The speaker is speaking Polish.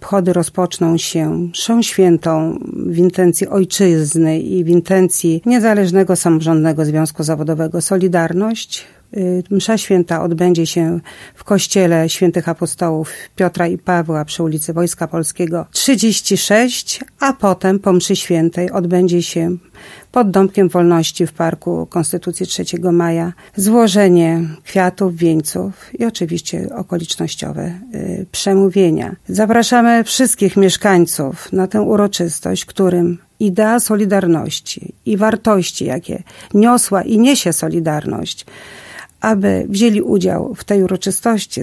obchody rozpoczną się mszą świętą w intencji ojczyzny i w intencji Niezależnego Samorządnego Związku Zawodowego Solidarność. Msza święta odbędzie się w kościele świętych apostołów Piotra i Pawła przy ulicy Wojska Polskiego 36, a potem po mszy świętej odbędzie się pod Domkiem Wolności w Parku Konstytucji 3 maja złożenie kwiatów, wieńców i oczywiście okolicznościowe przemówienia. Zapraszamy wszystkich mieszkańców na tę uroczystość, którym idea solidarności i wartości, jakie niosła i niesie Solidarność, aby wzięli udział w tej uroczystości.